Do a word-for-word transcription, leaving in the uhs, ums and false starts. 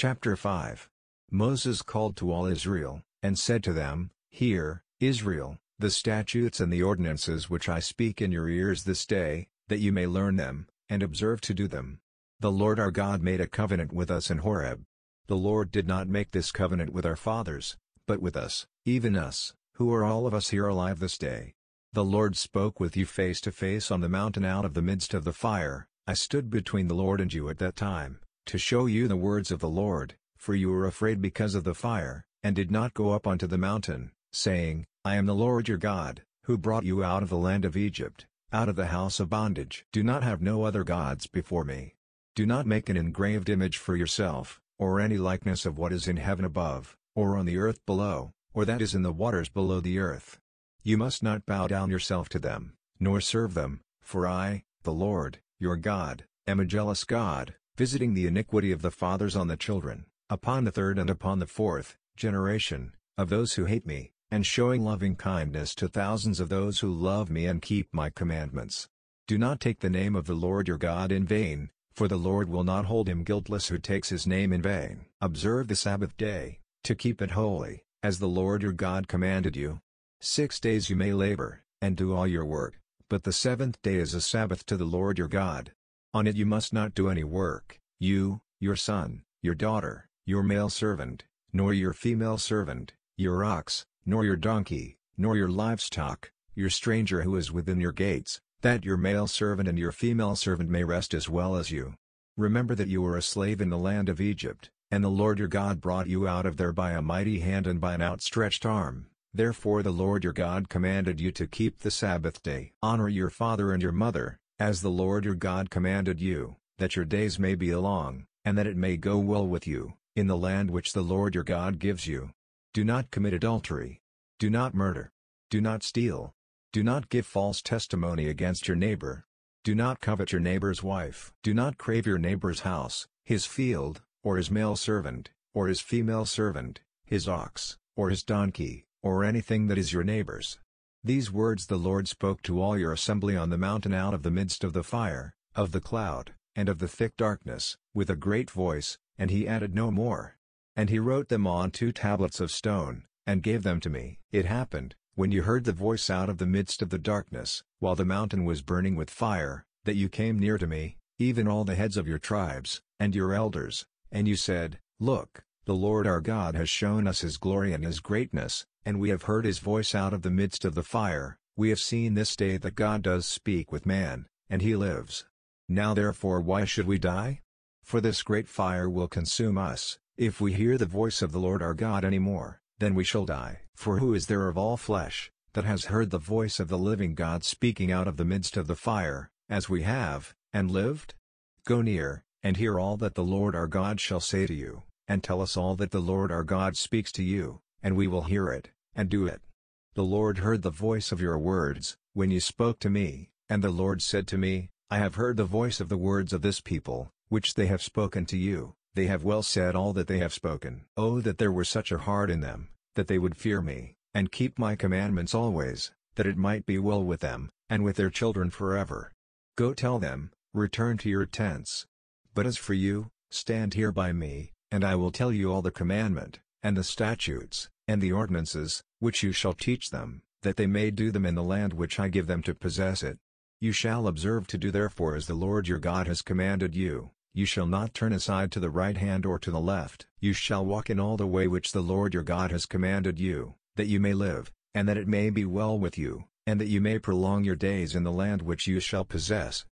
Chapter five. Moses called to all Israel, and said to them, Hear, Israel, the statutes and the ordinances which I speak in your ears this day, that you may learn them, and observe to do them. The Lord our God made a covenant with us in Horeb. The Lord did not make this covenant with our fathers, but with us, even us, who are all of us here alive this day. The Lord spoke with you face to face on the mountain out of the midst of the fire. I stood between the Lord and you at that time, to show you the words of the Lord, for you were afraid because of the fire, and did not go up onto the mountain, saying, I am the Lord your God, who brought you out of the land of Egypt, out of the house of bondage. Do not have no other gods before me. Do not make an engraved image for yourself, or any likeness of what is in heaven above, or on the earth below, or that is in the waters below the earth. You must not bow down yourself to them, nor serve them, for I, the Lord, your God, am a jealous God, visiting the iniquity of the fathers on the children, upon the third and upon the fourth generation, of those who hate me, and showing loving kindness to thousands of those who love me and keep my commandments. Do not take the name of the Lord your God in vain, for the Lord will not hold him guiltless who takes his name in vain. Observe the Sabbath day, to keep it holy, as the Lord your God commanded you. Six days you may labor, and do all your work, but the seventh day is a Sabbath to the Lord your God. On it you must not do any work, you, your son, your daughter, your male servant, nor your female servant, your ox, nor your donkey, nor your livestock, your stranger who is within your gates, that your male servant and your female servant may rest as well as you. Remember that you were a slave in the land of Egypt, and the Lord your God brought you out of there by a mighty hand and by an outstretched arm. Therefore the Lord your God commanded you to keep the Sabbath day. Honor your father and your mother, as the Lord your God commanded you, that your days may be long, and that it may go well with you, in the land which the Lord your God gives you. Do not commit adultery. Do not murder. Do not steal. Do not give false testimony against your neighbor. Do not covet your neighbor's wife. Do not crave your neighbor's house, his field, or his male servant, or his female servant, his ox, or his donkey, or anything that is your neighbor's. These words the Lord spoke to all your assembly on the mountain out of the midst of the fire, of the cloud, and of the thick darkness, with a great voice, and he added no more. And he wrote them on two tablets of stone, and gave them to me. It happened, when you heard the voice out of the midst of the darkness, while the mountain was burning with fire, that you came near to me, even all the heads of your tribes, and your elders, and you said, Look, the Lord our God has shown us his glory and his greatness, and we have heard his voice out of the midst of the fire. We have seen this day that God does speak with man, and he lives. Now therefore why should we die? For this great fire will consume us. If we hear the voice of the Lord our God any more, then we shall die. For who is there of all flesh, that has heard the voice of the living God speaking out of the midst of the fire, as we have, and lived? Go near, and hear all that the Lord our God shall say to you, and tell us all that the Lord our God speaks to you, and we will hear it, and do it. The Lord heard the voice of your words, when you spoke to me, and the Lord said to me, I have heard the voice of the words of this people, which they have spoken to you. They have well said all that they have spoken. Oh, that there were such a heart in them, that they would fear me, and keep my commandments always, that it might be well with them, and with their children forever. Go tell them, return to your tents. But as for you, stand here by me, and I will tell you all the commandment, and the statutes, and the ordinances, which you shall teach them, that they may do them in the land which I give them to possess it. You shall observe to do therefore as the Lord your God has commanded you. You shall not turn aside to the right hand or to the left. You shall walk in all the way which the Lord your God has commanded you, that you may live, and that it may be well with you, and that you may prolong your days in the land which you shall possess.